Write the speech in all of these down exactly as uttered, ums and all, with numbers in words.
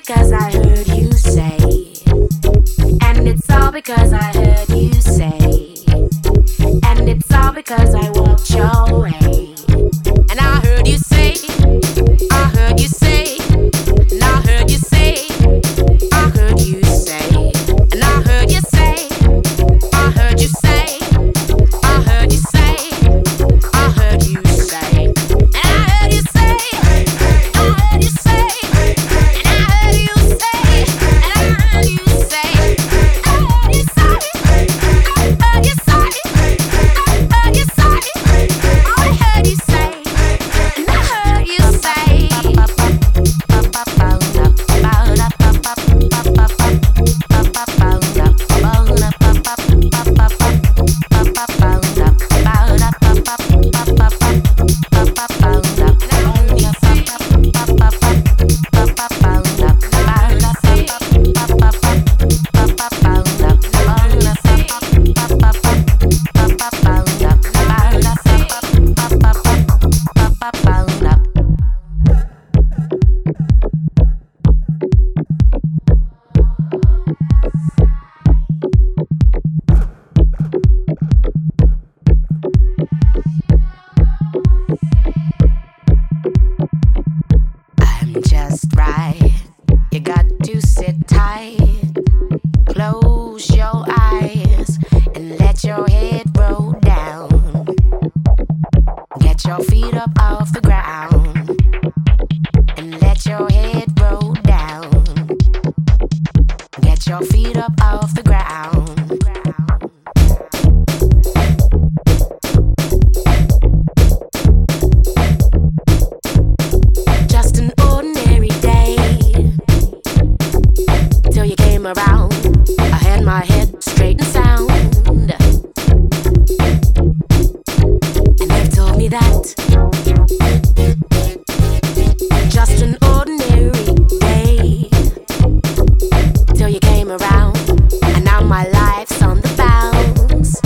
because I heard you say, and it's all because I heard you say, and it's all because I walked your way. And I heard you say, I heard you say, and I heard you say, I heard you say, and I heard you say, I heard you say, I heard you say, I heard you say, and I heard you say, I heard you say, and I heard you say, and I heard you say, I heard you say, I heard you say, I heard you say, I heard you say, and I heard you say. Just right, you got to sit tight, close your eyes and let your head roll down, get your feet up off the ground and let your head roll down, get your feet up off the ground. Around, I had my head straight and sound, and they've told me that just an ordinary day till you came around, and now my life's on the bounce,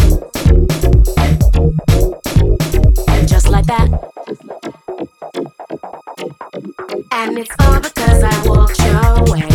just like that. And it's all because I walked your way.